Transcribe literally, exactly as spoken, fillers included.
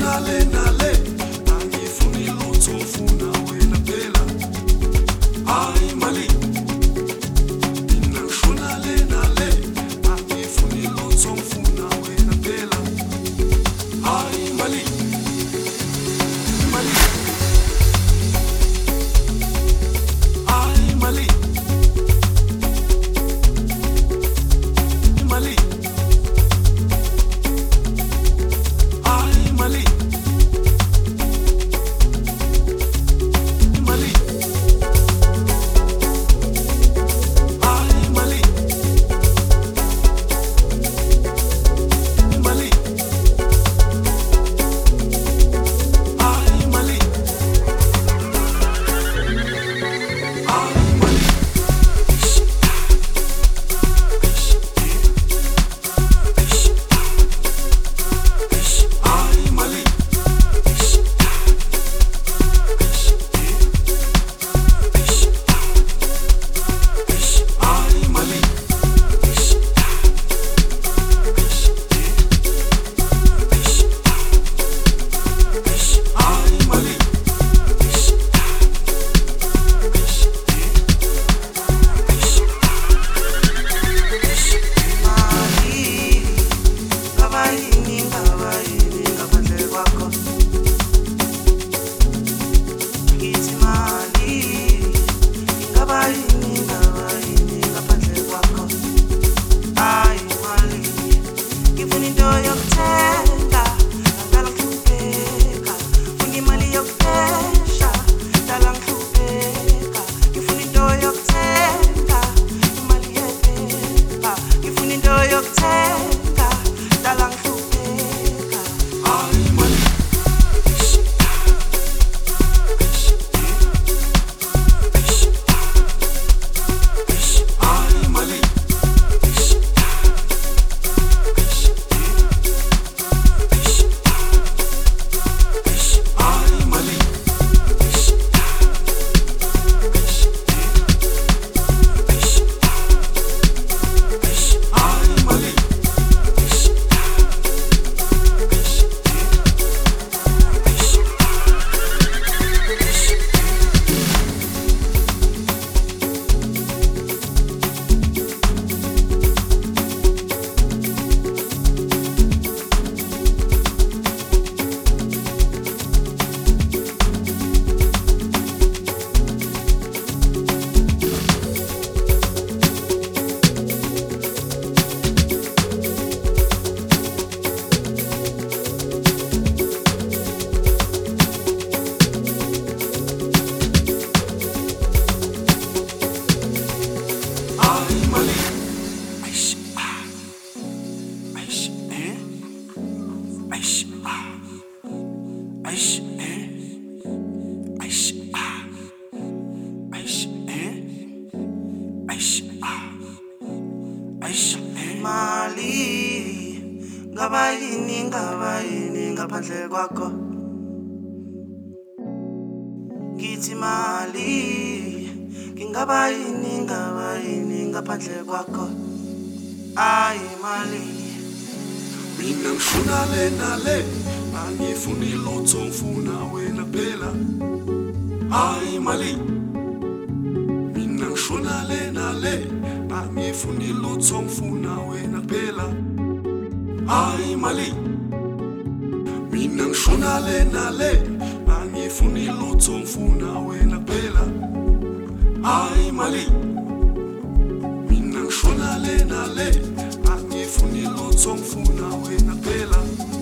ngishona le nale angifuni lutho ufuna wena phela hayi mali mina ngishona le nale angifuni lutho ufuna wena phela hayi mali mali hayi mali mali Mali ngaba yini ngaba yini ngaphandle kwakho ngithi mali ngingaba yini ngaba yini ngaphandle kwakho ayi mali mina ngishona le nale angifuni lutho ufuna wena phela hayi mali mina ngishona le nale angifuni lutho ufuna wena phela hayi mali mina ngishona le nale angifuni lutho ufuna wena phela hayi mali mina ngishona le nale angifuni lutho ufuna wena phela